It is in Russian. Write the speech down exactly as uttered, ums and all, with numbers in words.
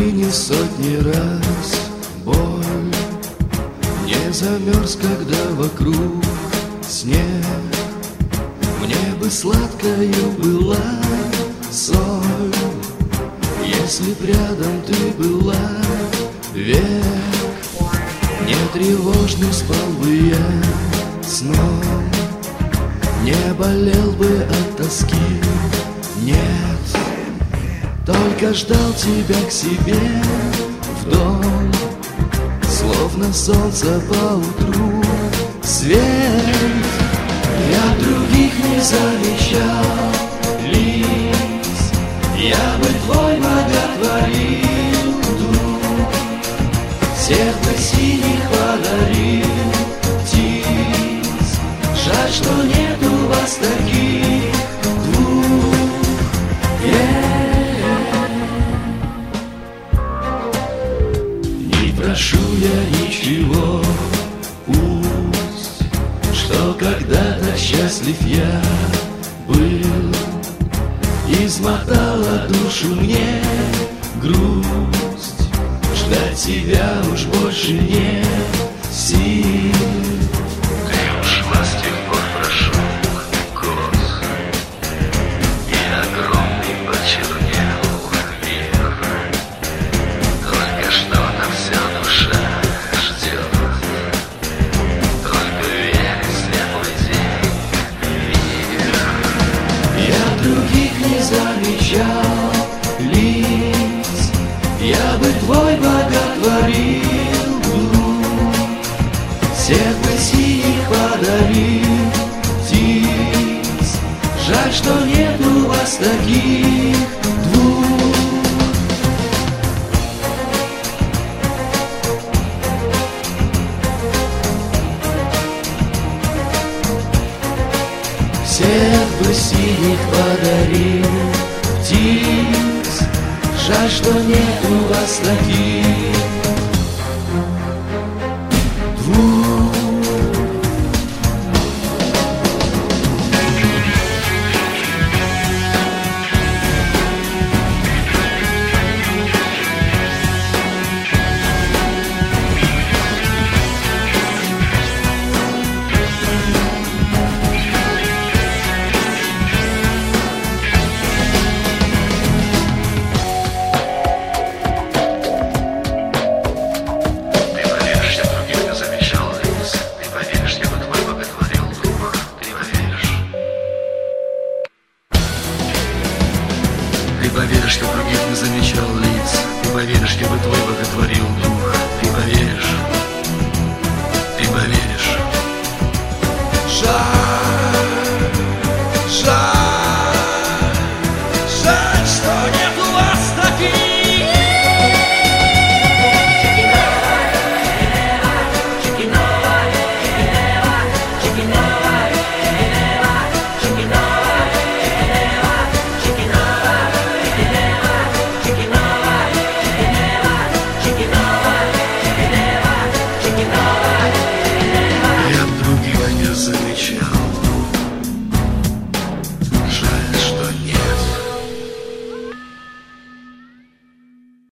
принял сотни раз боль, не замерз, когда вокруг снег. Мне бы сладкою была соль, если б рядом ты была век. Не тревожным спал бы я сном, не болел бы от тоски, нет. Только ждал тебя к себе в дом, словно солнце поутру свет. Я других не замечал лиц, я бы твой боготворил друг, всех бы синих подарил птиц. Жаль, что нету вас таких двух. Не прошу я ничего, пусть, что когда-то счастлив я был. Измотала душу мне грусть, ждать тебя уж больше нет сил. Ты ушла, с тех пор прошел год, и огромный почернел мир. Только что-то вся душа ждет, только верит светлый день мир. Я других не замечал лиц, я бы твой боготворил друг, всех бы синих подарил птиц. Жаль, что нету вас таких двух. Всех бы синих подарил птиц. Жаль, что нету вас таких двух. Ты поверишь, что других не замечал лиц, ты поверишь, я бы твой боготворил дух, ты поверишь.